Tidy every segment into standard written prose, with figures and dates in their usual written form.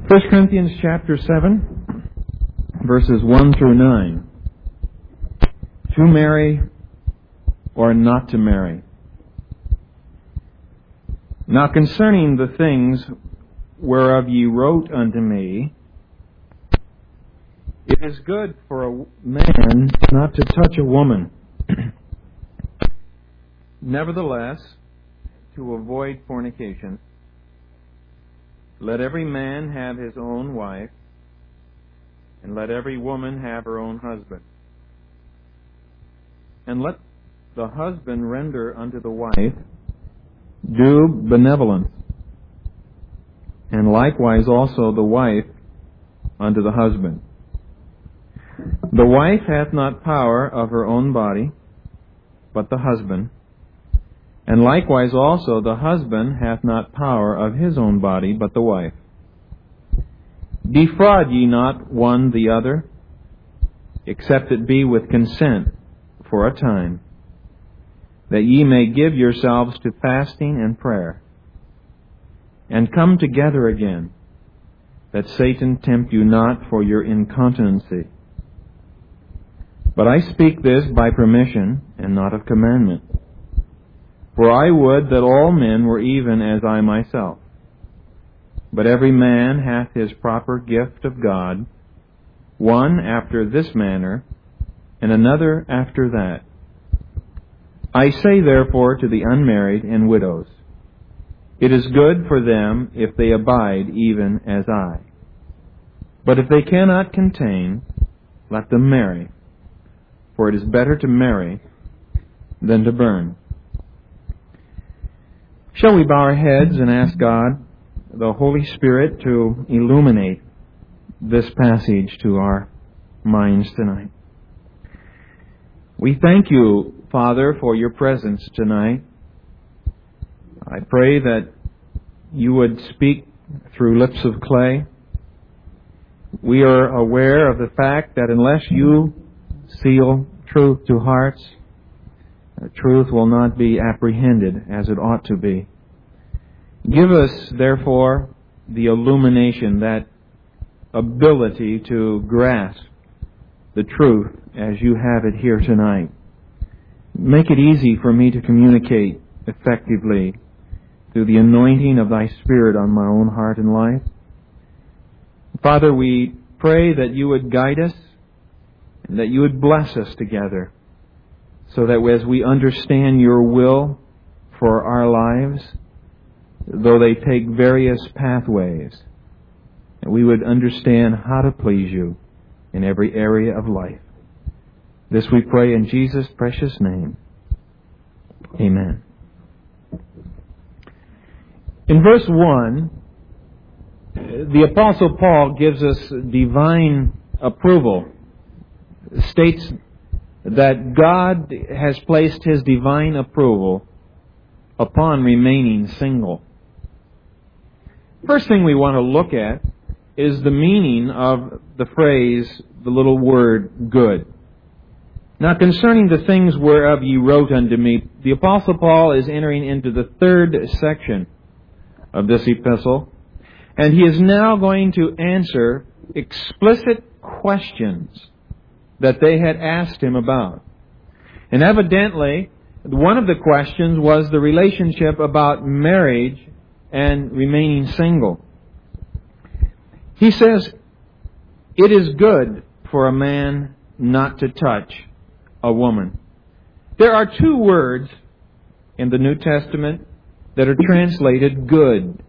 1 Corinthians chapter 7, verses 1 through 9. To marry or not to marry. Now concerning the things whereof ye wrote unto me, it is good for a man not to touch a woman. Nevertheless, to avoid fornication, let every man have his own wife, and let every woman have her own husband. And let the husband render unto the wife due benevolence, and likewise also the wife unto the husband. The wife hath not power of her own body, but the husband. And likewise also the husband hath not power of his own body, but the wife. Defraud ye not one the other, except it be with consent for a time, that ye may give yourselves to fasting and prayer, and come together again, that Satan tempt you not for your incontinency. But I speak this by permission, and not of commandment. For I would that all men were even as I myself. But every man hath his proper gift of God, one after this manner, and another after that. I say therefore to the unmarried and widows, it is good for them if they abide even as I. But if they cannot contain, let them marry, for it is better to marry than to burn. Shall we bow our heads and ask God, the Holy Spirit, to illuminate this passage to our minds tonight? We thank you, Father, for your presence tonight. I pray that you would speak through lips of clay. We are aware of the fact that unless you seal truth to hearts, truth will not be apprehended as it ought to be. Give us, therefore, the illumination, that ability to grasp the truth as you have it here tonight. Make it easy for me to communicate effectively through the anointing of thy Spirit on my own heart and life. Father, we pray that you would guide us and that you would bless us together, so that as we understand your will for our lives, though they take various pathways, we would understand how to please you in every area of life. This we pray in Jesus' precious name. Amen. In verse 1, the Apostle Paul gives us divine approval. States that God has placed His divine approval upon remaining single. First thing we want to look at is the meaning of the phrase, the little word, good. Now, concerning the things whereof ye wrote unto me, the Apostle Paul is entering into the third section of this epistle, and he is now going to answer explicit questions that they had asked him about. And evidently, one of the questions was the relationship about marriage and remaining single. He says, it is good for a man not to touch a woman. There are two words in the New Testament that are translated good.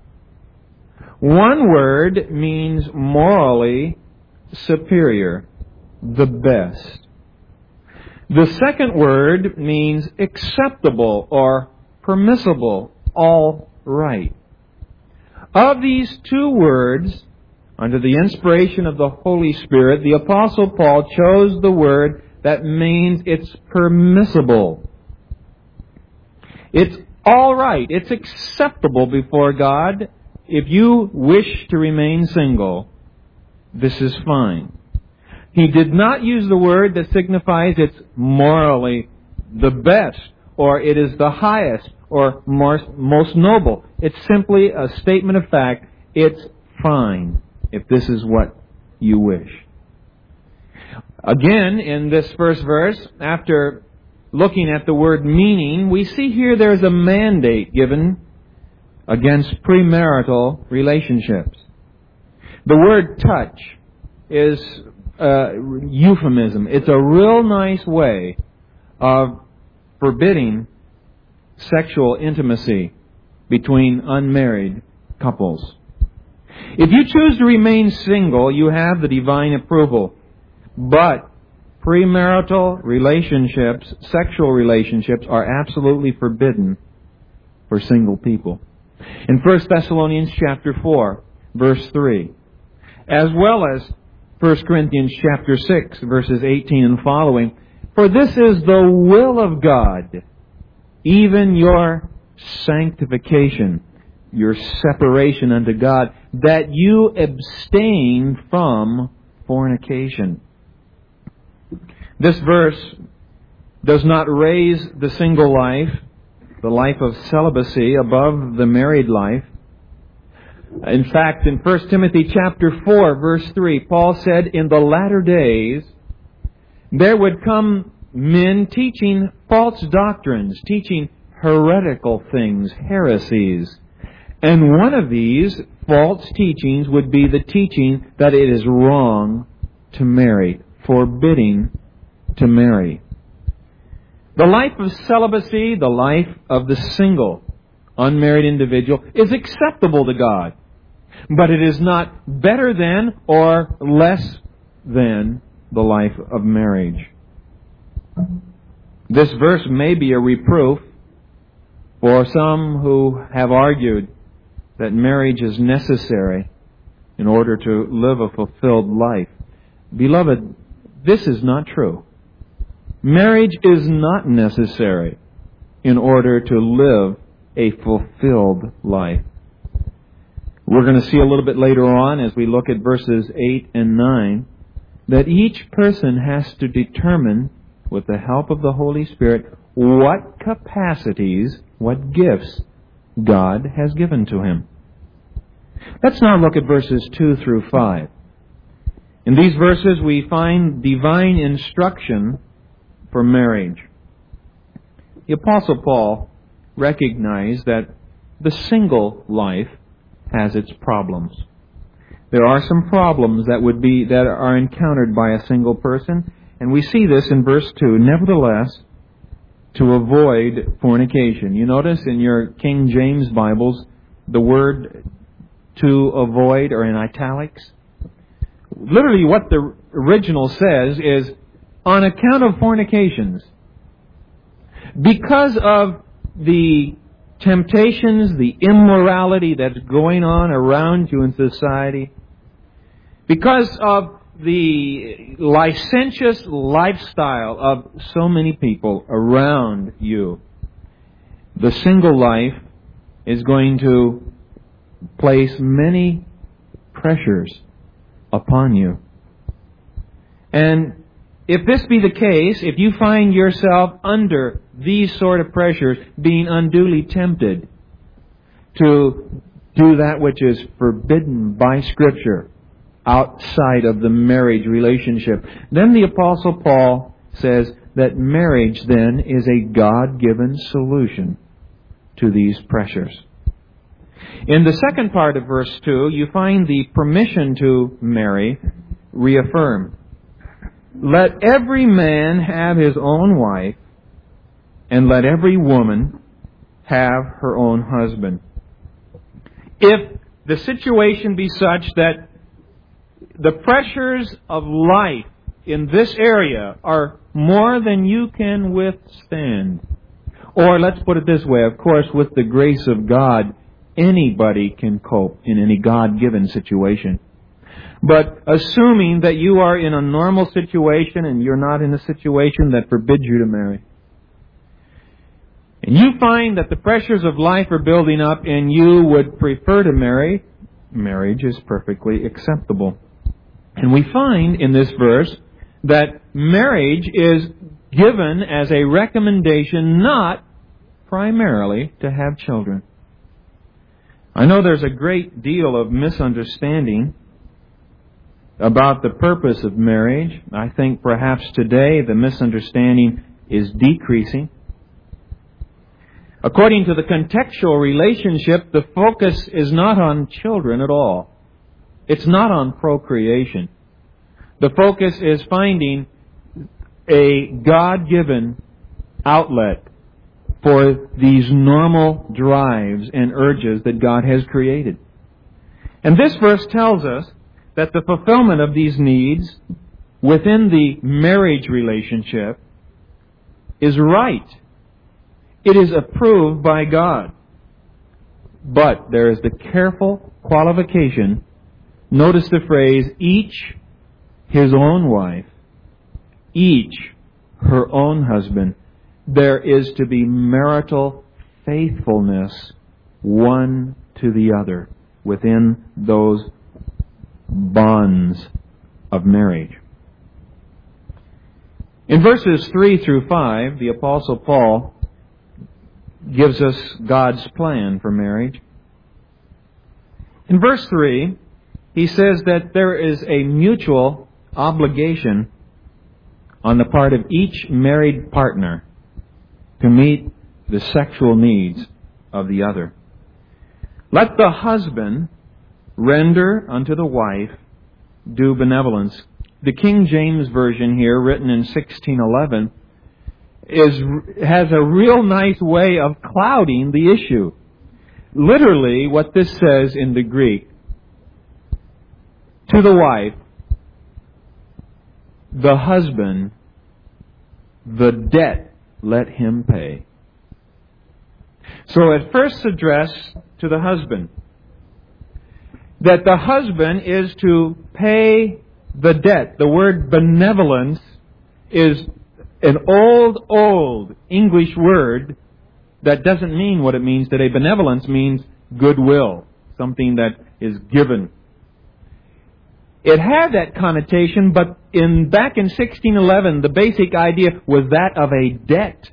One word means morally superior, the best. The second word means acceptable or permissible, all right. Of these two words, under the inspiration of the Holy Spirit, the Apostle Paul chose the word that means it's permissible. It's all right. It's acceptable before God. If you wish to remain single, this is fine. He did not use the word that signifies it's morally the best, or it is the highest, or most noble. It's simply a statement of fact. It's fine, if this is what you wish. Again, in this first verse, after looking at the word meaning, we see here there's a mandate given against premarital relationships. The word touch is a euphemism. It's a real nice way of forbidding sexual intimacy between unmarried couples. If you choose to remain single, you have the divine approval. But premarital relationships, sexual relationships, are absolutely forbidden for single people. In 1 Thessalonians chapter 4, verse 3, as well as 1 Corinthians chapter 6, verses 18 and following, for this is the will of God, even your sanctification, your separation unto God, that you abstain from fornication. This verse does not raise the single life, the life of celibacy, above the married life. In fact, in 1 Timothy chapter 4, verse 3, Paul said, in the latter days, there would come men teaching false doctrines, teaching heretical things, heresies. And one of these false teachings would be the teaching that it is wrong to marry, forbidding to marry. The life of celibacy, the life of the single, unmarried individual, is acceptable to God. But it is not better than or less than the life of marriage. This verse may be a reproof for some who have argued that marriage is necessary in order to live a fulfilled life. Beloved, this is not true. Marriage is not necessary in order to live a fulfilled life. We're going to see a little bit later on, as we look at verses 8 and 9, that each person has to determine, with the help of the Holy Spirit, what capacities, what gifts God has given to him. Let's now look at verses 2 through 5. In these verses we find divine instruction for marriage. The Apostle Paul recognized that the single life has its problems. There are some problems that are encountered by a single person, and we see this in verse 2. Nevertheless, to avoid fornication. You notice in your King James Bibles, the word to avoid are in italics. Literally what the original says is, on account of fornications, because of the temptations, the immorality that's going on around you in society, because of the licentious lifestyle of so many people around you, the single life is going to place many pressures upon you. And if this be the case, if you find yourself under these sort of pressures, being unduly tempted to do that which is forbidden by Scripture outside of the marriage relationship, then the Apostle Paul says that marriage then is a God-given solution to these pressures. In the second part of verse 2, you find the permission to marry reaffirmed. Let every man have his own wife, and let every woman have her own husband. If the situation be such that the pressures of life in this area are more than you can withstand, or let's put it this way, of course, with the grace of God, anybody can cope in any God-given situation. But assuming that you are in a normal situation and you're not in a situation that forbids you to marry, and you find that the pressures of life are building up and you would prefer to marry, marriage is perfectly acceptable. And we find in this verse that marriage is given as a recommendation not primarily to have children. I know there's a great deal of misunderstanding about the purpose of marriage. I think perhaps today the misunderstanding is decreasing. According to the contextual relationship, the focus is not on children at all. It's not on procreation. The focus is finding a God-given outlet for these normal drives and urges that God has created. And this verse tells us that the fulfillment of these needs within the marriage relationship is right. It is approved by God. But there is the careful qualification. Notice the phrase, each his own wife, each her own husband. There is to be marital faithfulness one to the other within those bonds of marriage. In verses 3 through 5, the Apostle Paul gives us God's plan for marriage. In verse 3, he says that there is a mutual obligation on the part of each married partner to meet the sexual needs of the other. Let the husband render unto the wife due benevolence. The King James Version here, written in 1611, has a real nice way of clouding the issue. Literally, what this says in the Greek, to the wife, the husband, the debt let him pay. So at first addressed to the husband, that the husband is to pay the debt. The word benevolence is an old English word that doesn't mean what it means today. Benevolence means goodwill, something that is given. It had that connotation, but back in 1611, the basic idea was that of a debt.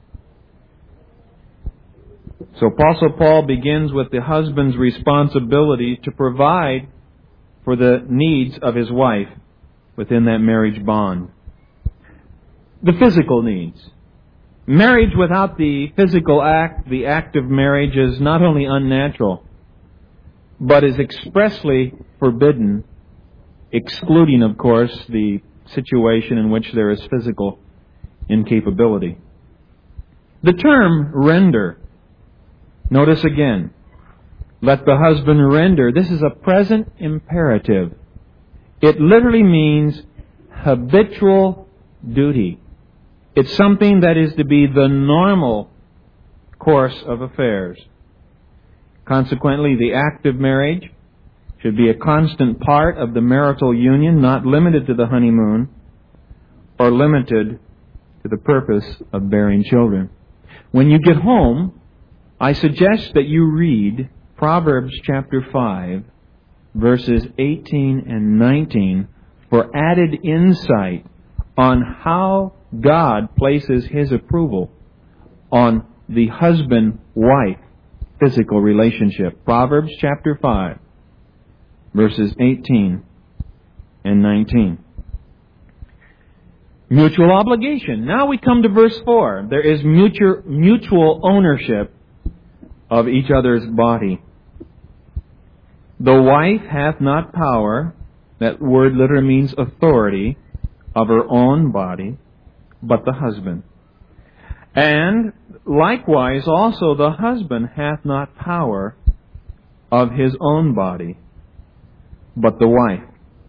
So Apostle Paul begins with the husband's responsibility to provide for the needs of his wife within that marriage bond. The physical needs. Marriage without the physical act, the act of marriage, is not only unnatural, but is expressly forbidden, excluding, of course, the situation in which there is physical incapability. The term render, notice again, let the husband render. This is a present imperative. It literally means habitual duty. It's something that is to be the normal course of affairs. Consequently, the act of marriage should be a constant part of the marital union, not limited to the honeymoon or limited to the purpose of bearing children. When you get home, I suggest that you read Proverbs chapter 5, verses 18 and 19 for added insight on how God places His approval on the husband-wife physical relationship. Proverbs chapter 5, verses 18 and 19. Mutual obligation. Now we come to verse 4. There is mutual ownership of each other's body. The wife hath not power, that word literally means authority, of her own body, but the husband. And likewise also the husband hath not power of his own body, but the wife.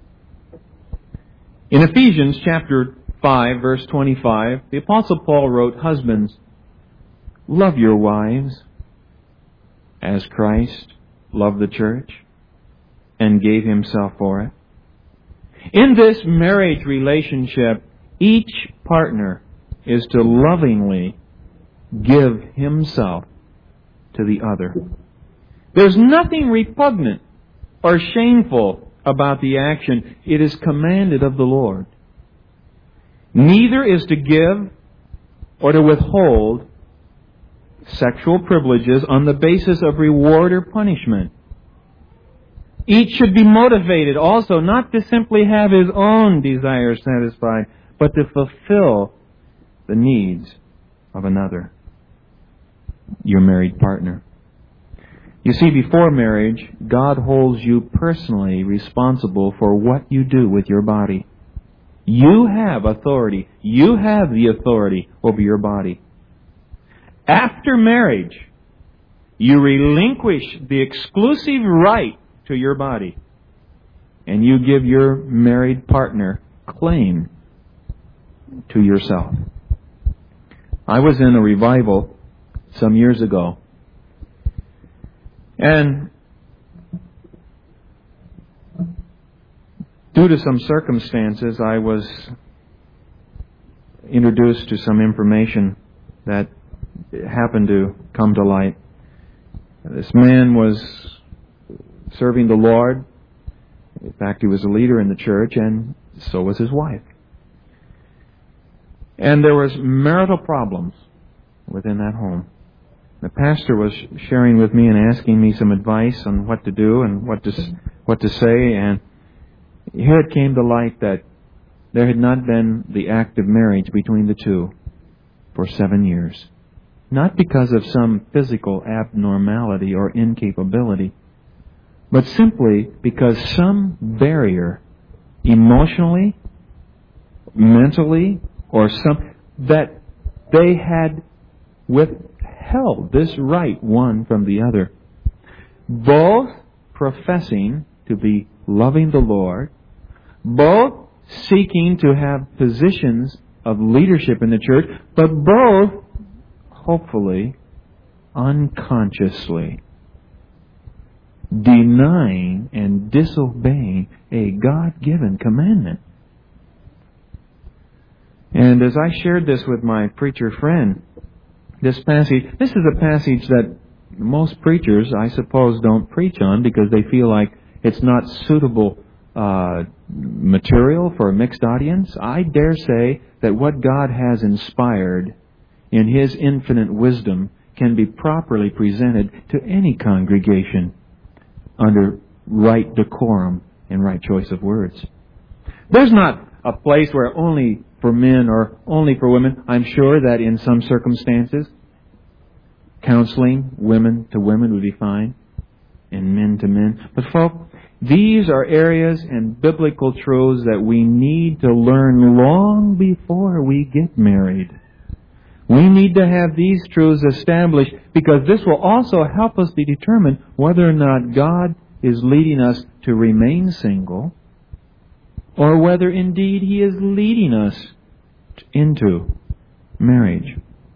In Ephesians chapter 5, verse 25, the Apostle Paul wrote, Husbands, love your wives as Christ loved the church and gave himself for it. In this marriage relationship, each partner is to lovingly give himself to the other. There's nothing repugnant or shameful about the action. It is commanded of the Lord. Neither is to give or to withhold sexual privileges on the basis of reward or punishment. Each should be motivated also not to simply have his own desires satisfied, but to fulfill the needs of another, your married partner. You see, before marriage, God holds you personally responsible for what you do with your body. You have authority. You have the authority over your body. After marriage, you relinquish the exclusive right to your body, and you give your married partner claim to yourself. I was in a revival some years ago, and due to some circumstances, I was introduced to some information that happened to come to light. This man was serving the Lord. In fact, he was a leader in the church, and so was his wife. And there was marital problems within that home. The pastor was sharing with me and asking me some advice on what to do and what to say, and here it came to light that there had not been the act of marriage between the two for 7 years. Not because of some physical abnormality or incapability, but simply because some barrier, emotionally, mentally, or some, that they had withheld this right one from the other. Both professing to be loving the Lord, both seeking to have positions of leadership in the church, but both, hopefully, unconsciously denying and disobeying a God-given commandment. And as I shared this with my preacher friend, this is a passage that most preachers, I suppose, don't preach on because they feel like it's not suitable material for a mixed audience. I dare say that what God has inspired in His infinite wisdom can be properly presented to any congregation under right decorum and right choice of words. There's not a place where only for men or only for women. I'm sure that in some circumstances, counseling women to women would be fine, and men to men. But folks, these are areas and biblical truths that we need to learn long before we get married. We need to have these truths established because this will also help us to determine whether or not God is leading us to remain single or whether indeed He is leading us into marriage.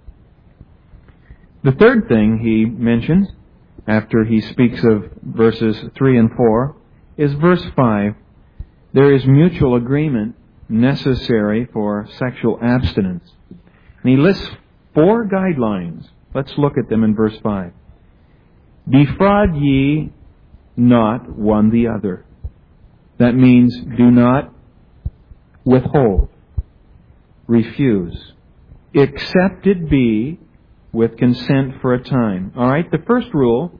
The third thing he mentions after he speaks of verses 3 and 4 is verse 5. There is mutual agreement necessary for sexual abstinence. And he lists 4 guidelines. Let's look at them in verse 5. Defraud ye not one the other. That means do not withhold, refuse, except it be with consent for a time. All right, the first rule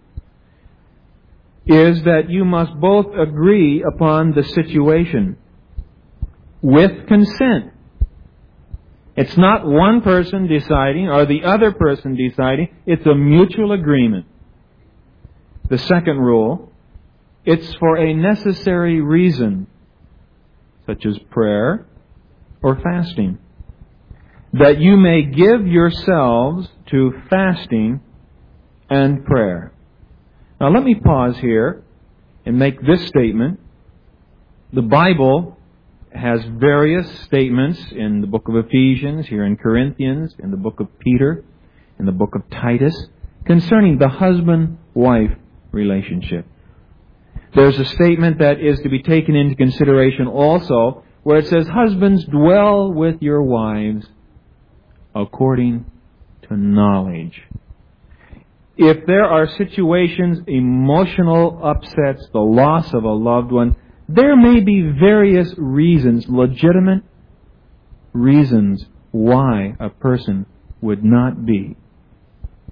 is that you must both agree upon the situation with consent. It's not one person deciding or the other person deciding. It's a mutual agreement. The second rule, it's for a necessary reason, such as prayer or fasting, that you may give yourselves to fasting and prayer. Now let me pause here and make this statement. The Bible has various statements in the book of Ephesians, here in Corinthians, in the book of Peter, in the book of Titus, concerning the husband-wife relationship. There's a statement that is to be taken into consideration also, where it says, husbands, dwell with your wives according to knowledge. If there are situations, emotional upsets, the loss of a loved one, there may be various reasons, legitimate reasons, why a person would not be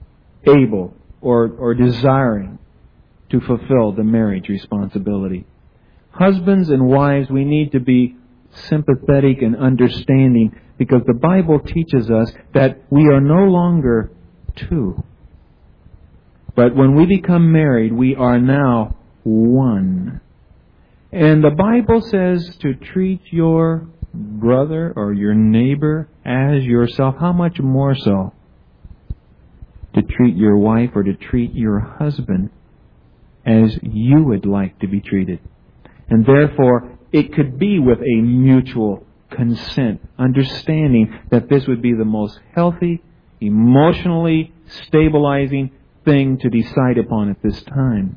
able or desiring to fulfill the marriage responsibility. Husbands and wives, we need to be sympathetic and understanding, because the Bible teaches us that we are no longer two. But when we become married, we are now one. And the Bible says to treat your brother or your neighbor as yourself. How much more so to treat your wife or to treat your husband as you would like to be treated? And therefore, it could be with a mutual consent, understanding that this would be the most healthy, emotionally stabilizing thing to decide upon at this time.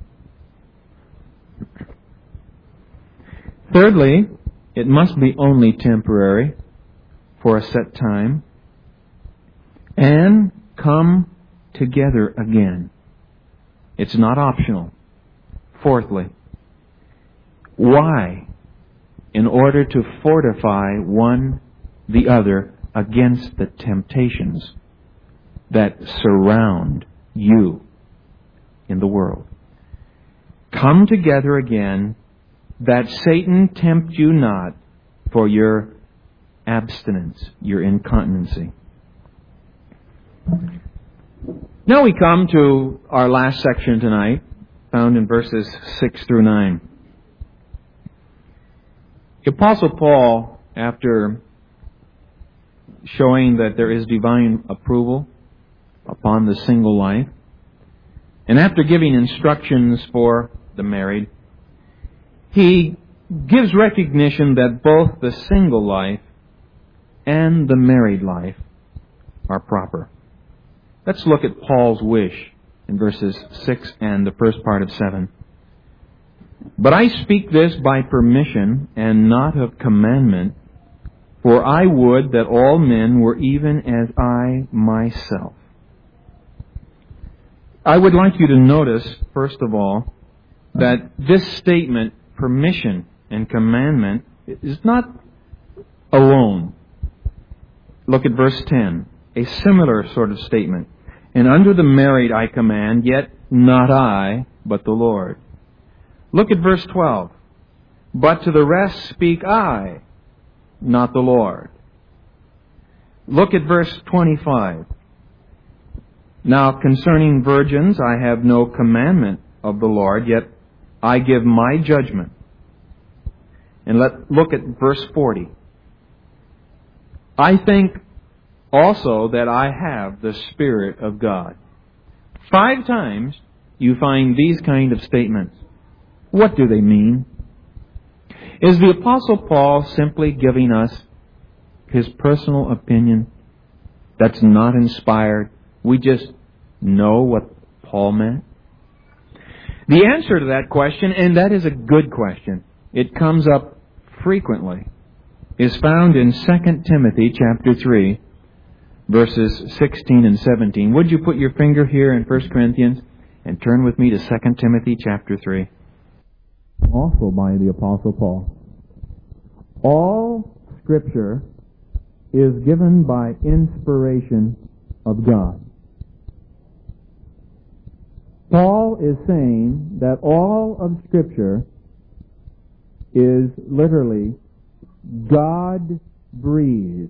Thirdly, it must be only temporary for a set time, and come together again. It's not optional. Fourthly, why? In order to fortify one the other against the temptations that surround you in the world. Come together again, that Satan tempt you not for your abstinence, your incontinency. Now we come to our last section tonight, found in verses 6 through 9. The Apostle Paul, after showing that there is divine approval upon the single life, and after giving instructions for the married, he gives recognition that both the single life and the married life are proper. Let's look at Paul's wish in verses 6 and the first part of 7. But I speak this by permission and not of commandment, for I would that all men were even as I myself. I would like you to notice, first of all, that this statement, permission and commandment, is not alone. Look at verse 10, a similar sort of statement. And unto the married I command, yet not I, but the Lord. Look at verse 12. But to the rest speak I, not the Lord. Look at verse 25. Now concerning virgins I have no commandment of the Lord, yet I give my judgment. And look at verse 40. I think also that I have the Spirit of God. 5 times you find these kind of statements. What do they mean? Is the Apostle Paul simply giving us his personal opinion that's not inspired? We just know what Paul meant? The answer to that question, and that is a good question, it comes up frequently, is found in 2 Timothy chapter 3, verses 16 and 17. Would you put your finger here in 1 Corinthians and turn with me to 2 Timothy chapter 3? Also by the Apostle Paul. All Scripture is given by inspiration of God. Paul is saying that all of Scripture is literally God-breathed.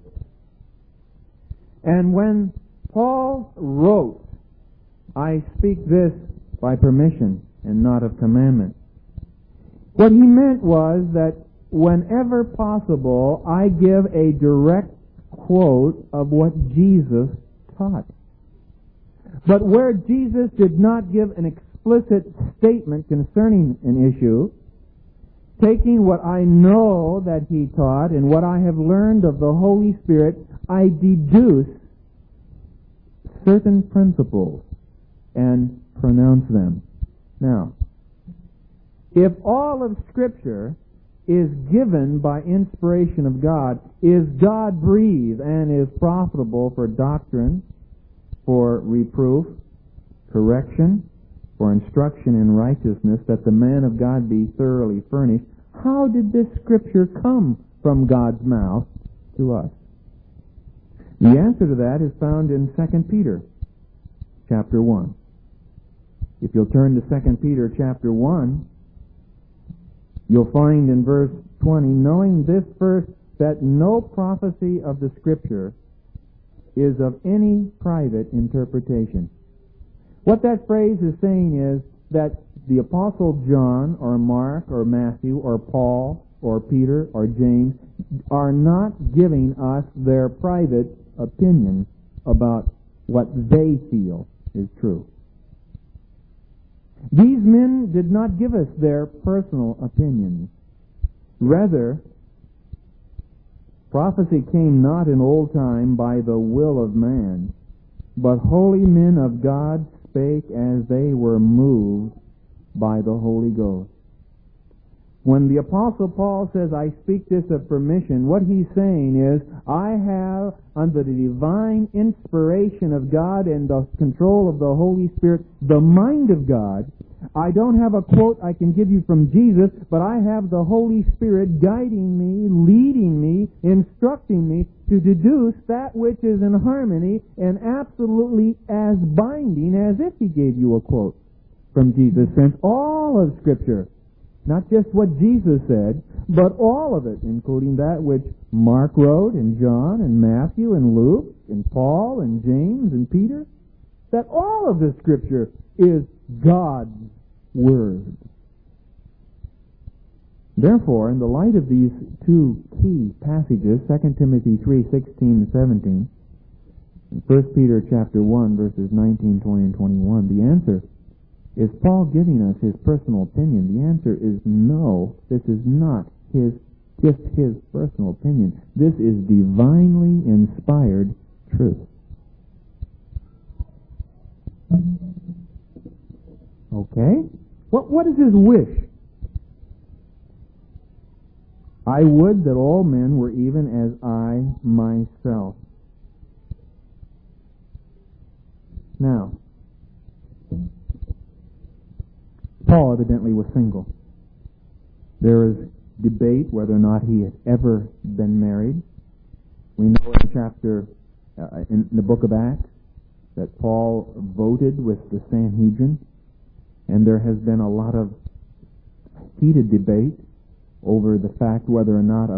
And when Paul wrote, I speak this by permission and not of commandment, what he meant was that whenever possible, I give a direct quote of what Jesus taught. But where Jesus did not give an explicit statement concerning an issue, taking what I know that he taught and what I have learned of the Holy Spirit, I deduce certain principles and pronounce them. Now, if all of Scripture is given by inspiration of God, is God-breathed, and is profitable for doctrine, for reproof, correction, for instruction in righteousness, that the man of God be thoroughly furnished, how did this Scripture come from God's mouth to us? The answer to that is found in 2 Peter chapter 1. If you'll turn to 2 Peter chapter 1, you'll find in verse 20, knowing this first, that no prophecy of the Scripture is of any private interpretation. What that phrase is saying is that the Apostle John or Mark or Matthew or Paul or Peter or James are not giving us their private opinion about what they feel is true. These men did not give us their personal opinions. Rather, prophecy came not in old time by the will of man, but holy men of God spake as they were moved by the Holy Ghost. When the Apostle Paul says, I speak this of permission, what he's saying is, I have, under the divine inspiration of God and the control of the Holy Spirit, the mind of God. I don't have a quote I can give you from Jesus, but I have the Holy Spirit guiding me, leading me, instructing me to deduce that which is in harmony and absolutely as binding as if he gave you a quote from Jesus. Since all of Scripture, not just what Jesus said, but all of it, including that which Mark wrote, and John, and Matthew, and Luke, and Paul, and James, and Peter, that all of the Scripture is God's Word. Therefore, in the light of these two key passages, 2 Timothy 3:16 and 17, and 1 Peter chapter 1, verses 19, 20, and 21, the answer is Paul giving us his personal opinion? The answer is no. This is not just his personal opinion. This is divinely inspired truth. Okay? What is his wish? I would that all men were even as I myself. Now, Paul evidently was single. There is debate whether or not he had ever been married. We know in the book of Acts that Paul voted with the Sanhedrin, and there has been a lot of heated debate over the fact whether or not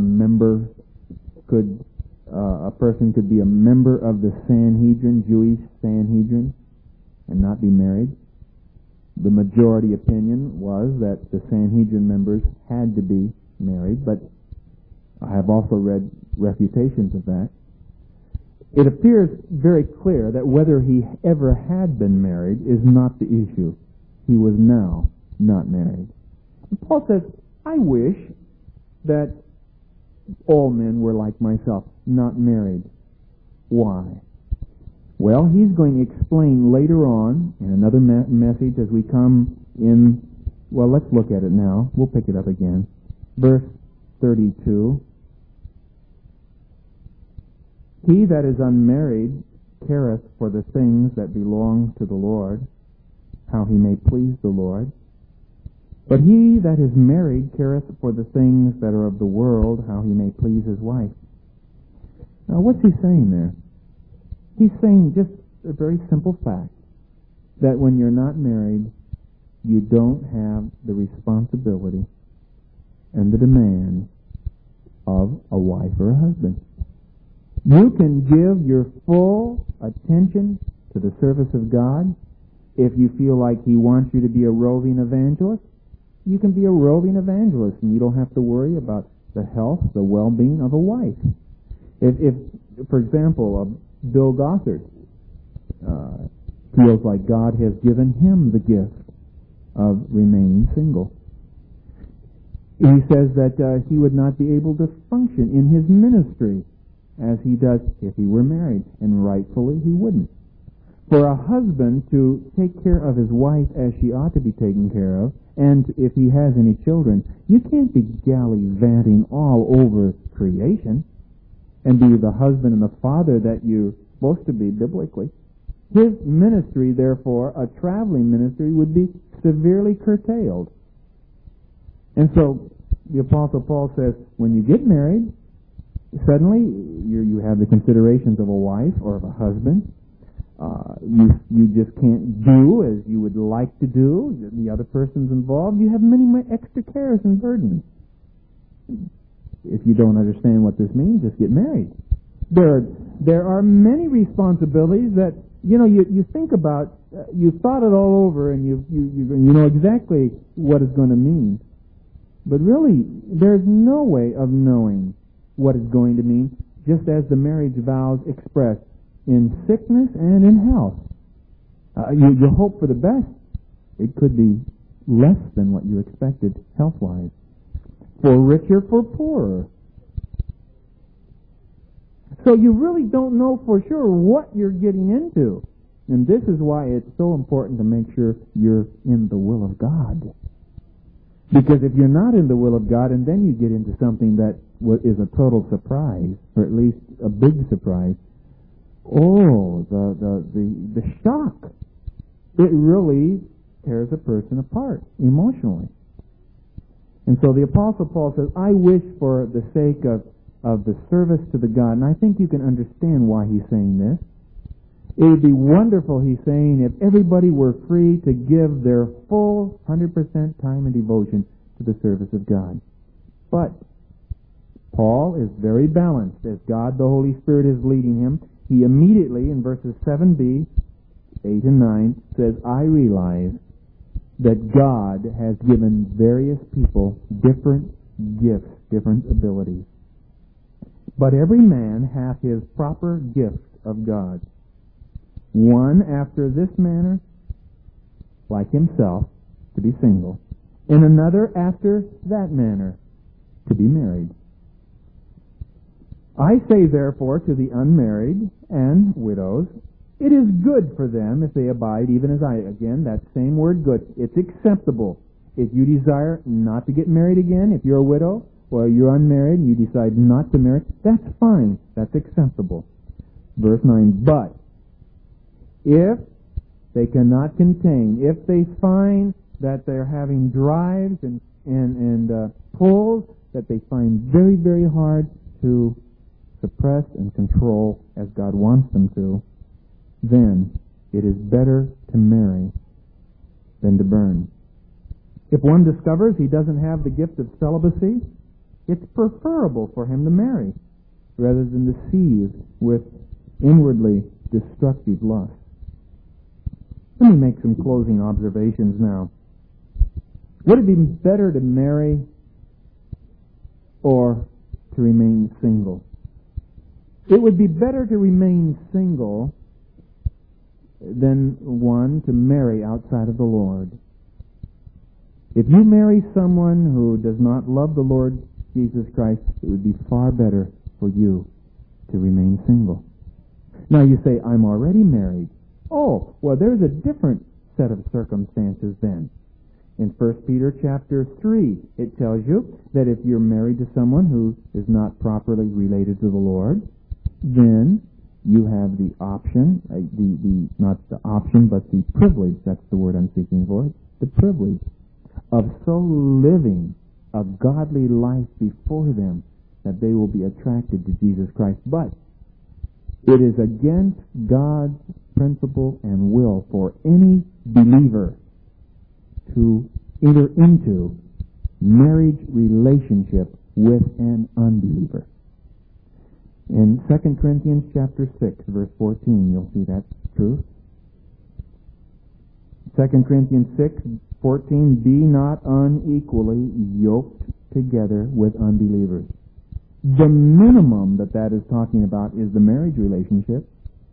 a person could be a member of the Sanhedrin, Jewish Sanhedrin, and not be married. The majority opinion was that the Sanhedrin members had to be married, but I have also read refutations of that. It appears very clear that whether he ever had been married is not the issue. He was now not married. And Paul says, I wish that all men were like myself, not married. Why? Well, he's going to explain later on in another message as we come in. Well, let's look at it now. We'll pick it up again. Verse 32. He that is unmarried careth for the things that belong to the Lord, how he may please the Lord. But he that is married careth for the things that are of the world, how he may please his wife. Now, what's he saying there? He's saying just a very simple fact, that when you're not married, you don't have the responsibility and the demand of a wife or a husband. You can give your full attention to the service of God. If you feel like He wants you to be a roving evangelist, you can be a roving evangelist, and you don't have to worry about the health, the well-being of a wife. If for example, Bill Gothard feels like God has given him the gift of remaining single, he says that he would not be able to function in his ministry as he does if he were married, and rightfully he wouldn't. For a husband to take care of his wife as she ought to be taken care of, and if he has any children, you can't be gallivanting all over creation and be the husband and the father that you're supposed to be biblically. His ministry, therefore, a traveling ministry, would be severely curtailed. And so the Apostle Paul says, when you get married, suddenly you have the considerations of a wife or of a husband. You just can't do as you would like to do. The other person's involved. You have many extra cares and burdens. If you don't understand what this means, just get married. There are many responsibilities that you think about. You've thought it all over, and you know exactly what it's going to mean. But really, there's no way of knowing what it's going to mean, just as the marriage vows express in sickness and in health. You hope for the best. It could be less than what you expected health-wise. For richer, for poorer. So you really don't know for sure what you're getting into. And this is why it's so important to make sure you're in the will of God. Because if you're not in the will of God, and then you get into something that is a total surprise, or at least a big surprise, the shock, it really tears a person apart emotionally. And so the Apostle Paul says, I wish for the sake of the service to the God, and I think you can understand why he's saying this. It would be wonderful, he's saying, if everybody were free to give their full 100% time and devotion to the service of God. But Paul is very balanced. As God, the Holy Spirit, is leading him, he immediately, in verses 7b, 8 and 9, says, I realize that God has given various people different gifts, different abilities. But every man hath his proper gift of God. One after this manner, like himself, to be single, and another after that manner, to be married. I say therefore to the unmarried and widows, it is good for them if they abide even as I. Again, that same word good. It's acceptable. If you desire not to get married again, if you're a widow, or you're unmarried and you decide not to marry, that's fine. That's acceptable. Verse 9, but if they cannot contain, if they find that they're having drives and pulls that they find very, very hard to suppress and control as God wants them to, then it is better to marry than to burn. If one discovers he doesn't have the gift of celibacy, it's preferable for him to marry rather than to seethe with inwardly destructive lust. Let me make some closing observations now. Would it be better to marry or to remain single? It would be better to remain single than one to marry outside of the Lord. If you marry someone who does not love the Lord Jesus Christ, it would be far better for you to remain single. Now you say, I'm already married. Oh, well, there's a different set of circumstances then. In 1 Peter chapter 3, it tells you that if you're married to someone who is not properly related to the Lord, then you have the option, not the option, but the privilege, that's the word I'm seeking for, the privilege of so living a godly life before them that they will be attracted to Jesus Christ. But it is against God's principle and will for any believer to enter into marriage relationship with an unbeliever. In 2 Corinthians chapter 6, verse 14, you'll see that truth. 2 Corinthians 6:14, be not unequally yoked together with unbelievers. The minimum that is talking about is the marriage relationship.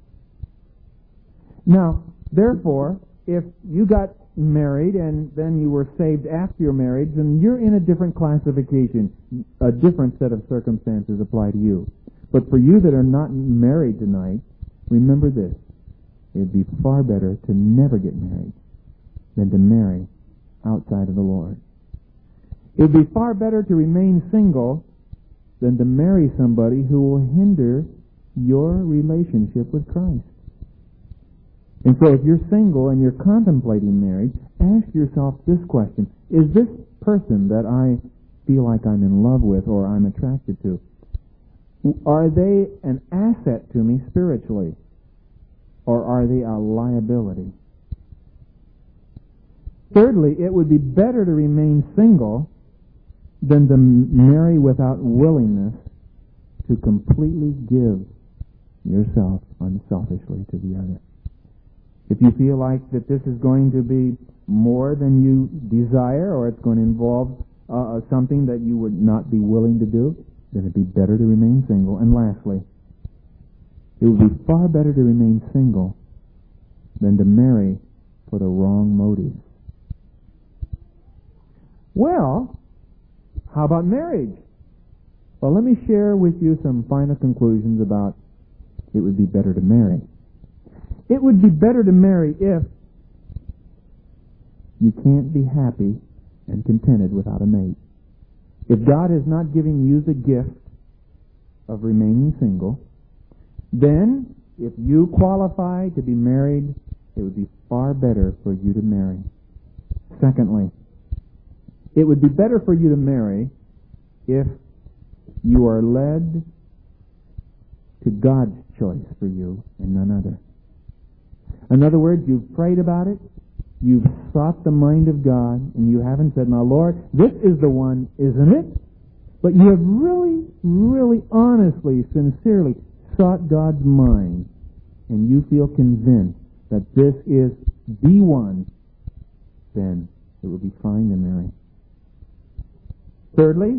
Now, therefore, if you got married and then you were saved after your marriage, then you're in a different classification. A different set of circumstances apply to you. But for you that are not married tonight, remember this. It would be far better to never get married than to marry outside of the Lord. It would be far better to remain single than to marry somebody who will hinder your relationship with Christ. And so if you're single and you're contemplating marriage, ask yourself this question. Is this person that I feel like I'm in love with or I'm attracted to, are they an asset to me spiritually? or are they a liability? Thirdly, it would be better to remain single than to marry without willingness to completely give yourself unselfishly to the other. If you feel like that this is going to be more than you desire, or it's going to involve something that you would not be willing to do, then it'd be better to remain single. And lastly, it would be far better to remain single than to marry for the wrong motives. Well, how about marriage? Well, let me share with you some final conclusions about it would be better to marry. It would be better to marry if you can't be happy and contented without a mate. If God has not given you the gift of remaining single, then if you qualify to be married, it would be far better for you to marry. Secondly, it would be better for you to marry if you are led to God's choice for you and none other. In other words, you've prayed about it, you've sought the mind of God, and you haven't said, now Lord, this is the one, isn't it? But you have really, really honestly, sincerely sought God's mind, and you feel convinced that this is the one, then it will be fine to marry. Thirdly,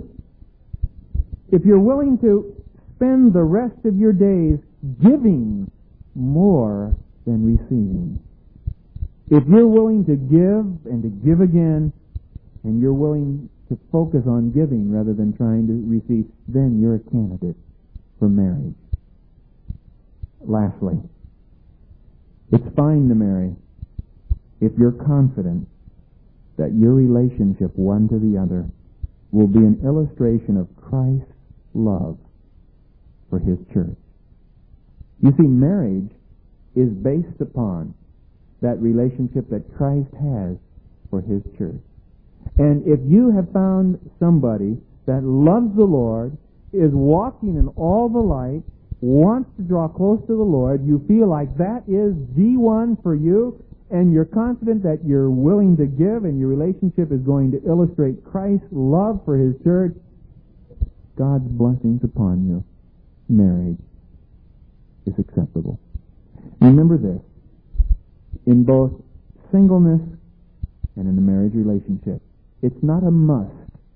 if you're willing to spend the rest of your days giving more than receiving, if you're willing to give and to give again, and you're willing to focus on giving rather than trying to receive, then you're a candidate for marriage. Lastly, it's fine to marry if you're confident that your relationship one to the other will be an illustration of Christ's love for His church. You see, marriage is based upon that relationship that Christ has for His church. And if you have found somebody that loves the Lord, is walking in all the light, wants to draw close to the Lord, you feel like that is the one for you, and you're confident that you're willing to give and your relationship is going to illustrate Christ's love for His church, God's blessings upon you. Marriage is acceptable. Remember this, in both singleness and in the marriage relationship, it's not a must,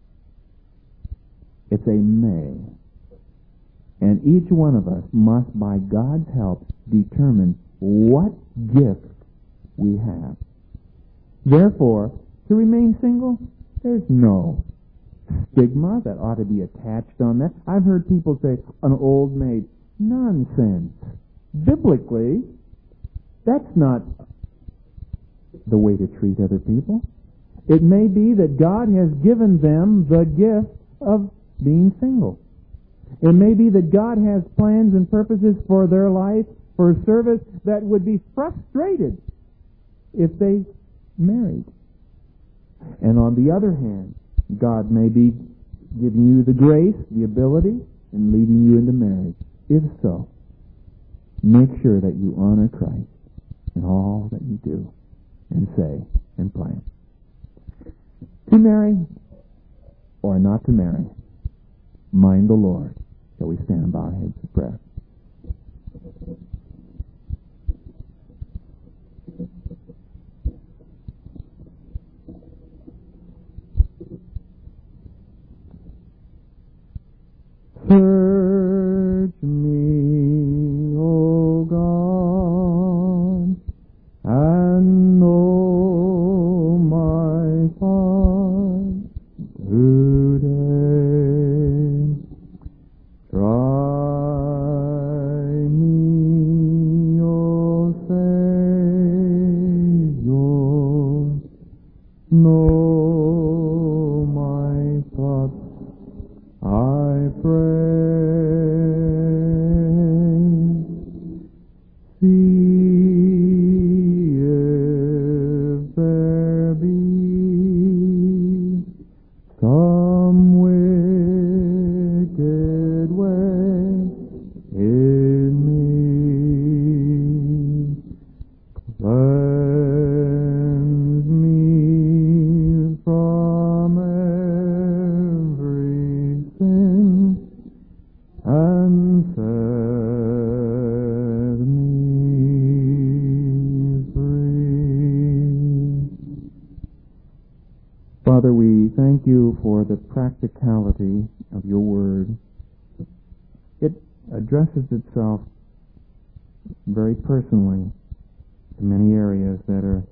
it's a may. And each one of us must, by God's help, determine what gift we have. Therefore, to remain single, there's no stigma that ought to be attached on that. I've heard people say, an old maid. Nonsense. Biblically, that's not the way to treat other people. It may be that God has given them the gift of being single. It may be that God has plans and purposes for their life, for service, that would be frustrated if they married. And on the other hand, God may be giving you the grace, the ability, and leading you into marriage. If so, make sure that you honor Christ in all that you do and say and plan. To marry or not to marry, mind the Lord. Shall we stand and bow our heads in prayer? Search me, O God, and know my thoughts today. Try me, O Savior, know my thoughts, I pray. See if there be some wicked way in me, you for the practicality of your word. It addresses itself very personally to many areas that are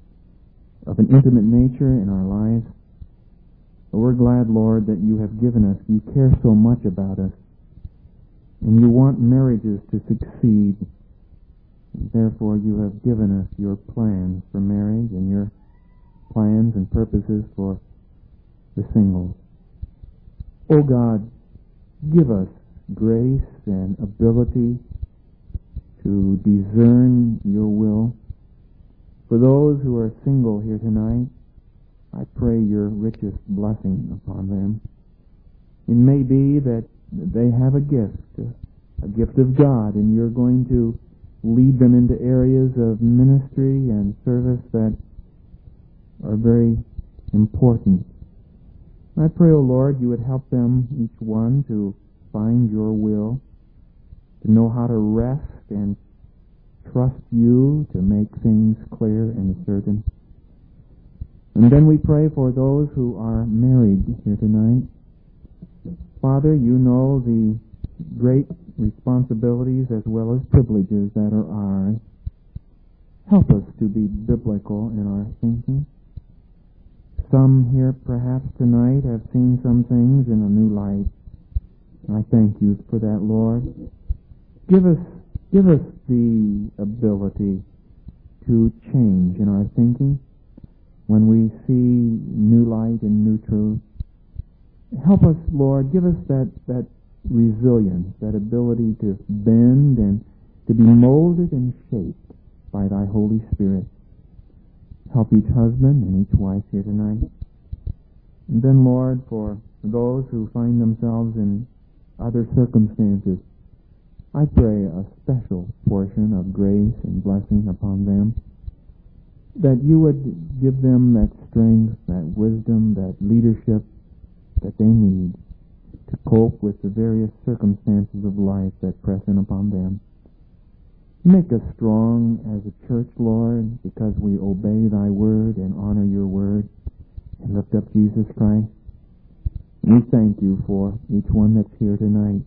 of an intimate nature in our lives. But we're glad, Lord, that you have given us, you care so much about us, and you want marriages to succeed. And therefore, you have given us your plans for marriage and your plans and purposes for the singles. Oh God, give us grace and ability to discern your will. For those who are single here tonight, I pray your richest blessing upon them. It may be that they have a gift of God, and you're going to lead them into areas of ministry and service that are very important. I pray, O Lord, you would help them, each one, to find your will, to know how to rest and trust you to make things clear and certain. And then we pray for those who are married here tonight. Father, you know the great responsibilities as well as privileges that are ours. Help us to be biblical in our thinking. Some here perhaps tonight have seen some things in a new light. I thank you for that, Lord. Give us the ability to change in our thinking when we see new light and new truth. Help us, Lord, give us that resilience, that ability to bend and to be molded and shaped by thy Holy Spirit. Help each husband and each wife here tonight. And then, Lord, for those who find themselves in other circumstances, I pray a special portion of grace and blessing upon them, that you would give them that strength, that wisdom, that leadership that they need to cope with the various circumstances of life that press in upon them. Make us strong as a church, Lord, because we obey thy word and honor your word and lift up Jesus Christ. We thank you for each one that's here tonight.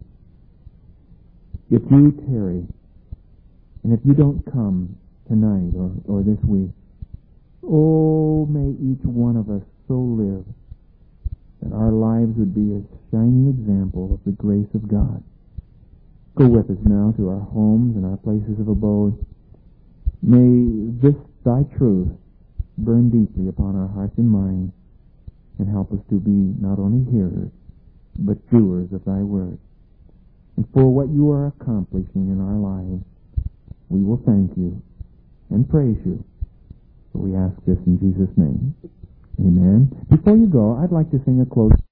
If you tarry, and if you don't come tonight or this week, oh, may each one of us so live that our lives would be a shining example of the grace of God. Go with us now to our homes and our places of abode. May this thy truth burn deeply upon our hearts and minds, and help us to be not only hearers, but doers of thy word. And for what you are accomplishing in our lives, we will thank you and praise you. So we ask this in Jesus' name. Amen. Before you go, I'd like to sing a close